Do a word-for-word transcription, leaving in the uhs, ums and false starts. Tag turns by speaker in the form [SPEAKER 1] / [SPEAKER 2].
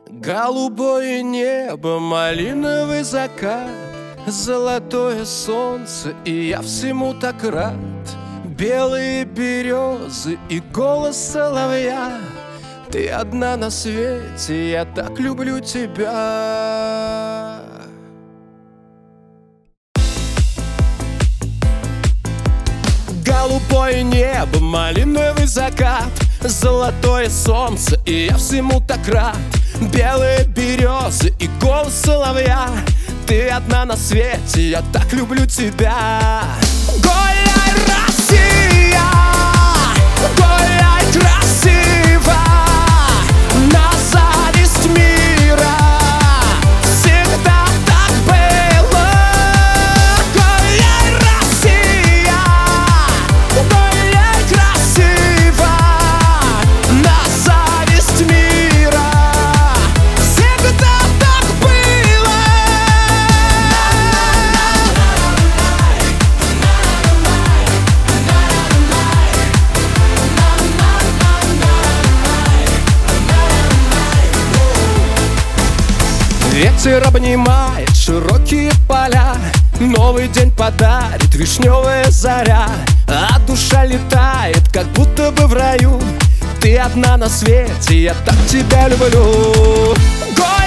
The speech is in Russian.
[SPEAKER 1] Голубое небо, малиновый закат, золотое солнце, и я всему так рад. Белые березы и голос соловья. Ты одна на свете, я так люблю тебя. Голубое небо, малиновый закат, золотое солнце, и я всему так рад. Белые березы и голос соловья. Ты одна на свете, я так люблю тебя. Гуляй, Россия, гуляй красиво, на зависть мира. Всегда так было. Гуляй, Россия, гуляй красиво, на зависть мира. Всегда так было. Ветер обнимает широкие поля, новый день подарит вишневая заря. А душа летает, как будто бы в раю. Ты одна на свете, я так тебя люблю.